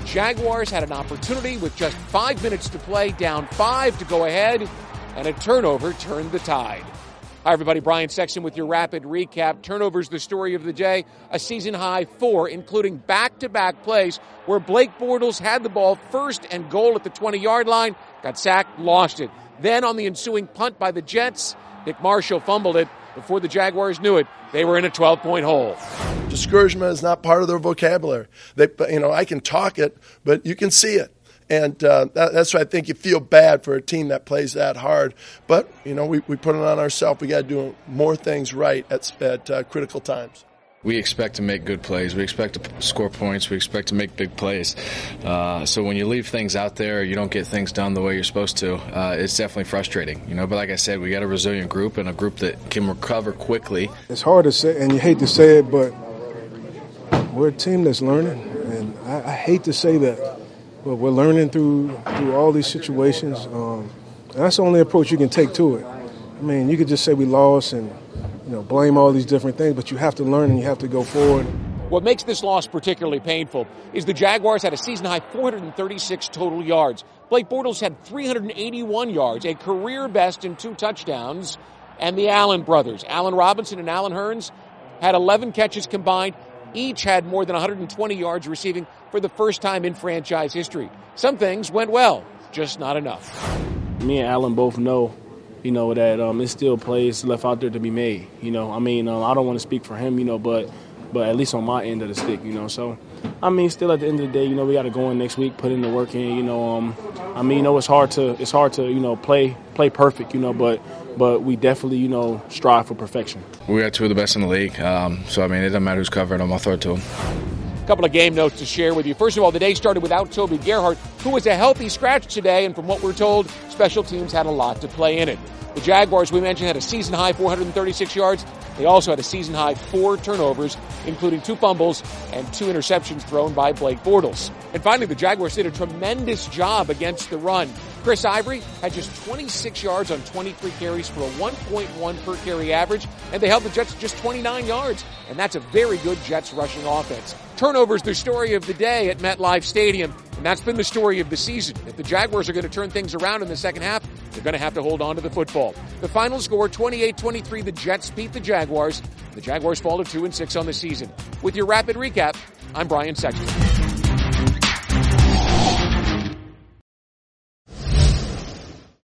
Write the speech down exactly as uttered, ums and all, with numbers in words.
Jaguars had an opportunity with just five minutes to play, down five to go ahead, and a turnover turned the tide. Hi, everybody. Brian Sexton with your rapid recap. Turnovers, the story of the day. A season-high four, including back-to-back plays where Blake Bortles had the ball first and goal at the twenty-yard line, got sacked, lost it. Then on the ensuing punt by the Jets, Nick Marshall fumbled it. Before the Jaguars knew it, they were in a twelve-point hole. Discouragement is not part of their vocabulary. They, you know, I can talk it, but you can see it. And uh, that, that's why I think you feel bad for a team that plays that hard. But, you know, we, we put it on ourselves. We got to do more things right at, at uh, critical times. We expect to make good plays. We expect to score points. We expect to make big plays. Uh, so when you leave things out there, you don't get things done the way you're supposed to. Uh, it's definitely frustrating, you know. But like I said, we got a resilient group and a group that can recover quickly. It's hard to say, and you hate to say it, but we're a team that's learning, and I, I hate to say that, but we're learning through through all these situations. Um, and that's the only approach you can take to it. I mean, you could just say we lost and, you know, blame all these different things, but you have to learn and you have to go forward. What makes this loss particularly painful is the Jaguars had a season-high four hundred thirty-six total yards. Blake Bortles had three hundred eighty-one yards, a career best and two touchdowns. And the Allen brothers, Allen Robinson and Allen Hurns, had eleven catches combined. Each had more than one hundred twenty yards receiving for the first time in franchise history. Some things went well, just not enough. Me and Allen both know, you know, that um, it's still plays left out there to be made. You know, I mean, um, I don't want to speak for him, you know, but but at least on my end of the stick, you know. So, I mean, still at the end of the day, you know, we got to go in next week, put in the work in, you know. Um, I mean, you know, it's hard to it's hard to you know play play perfect, you know, but but we definitely you know strive for perfection. We got two of the best in the league, um, so I mean, it doesn't matter who's covering them. I'll throw it to them. A couple of game notes to share with you. First of all, the day started without Toby Gerhart, who was a healthy scratch today, and from what we're told, special teams had a lot to play in it. The Jaguars, we mentioned, had a season-high four hundred thirty-six yards. They also had a season-high four turnovers, including two fumbles and two interceptions thrown by Blake Bortles. And finally, the Jaguars did a tremendous job against the run. Chris Ivory had just twenty-six yards on twenty-three carries for a one point one per carry average, and they held the Jets to just twenty-nine yards. And that's a very good Jets rushing offense. Turnovers, the story of the day at MetLife Stadium, and that's been the story of the season. If the Jaguars are going to turn things around in the second half, they're going to have to hold on to the football. The final score, twenty-eight twenty-three, the Jets beat the Jaguars. The Jaguars fall to two and six on the season. With your rapid recap, I'm Brian Sexton.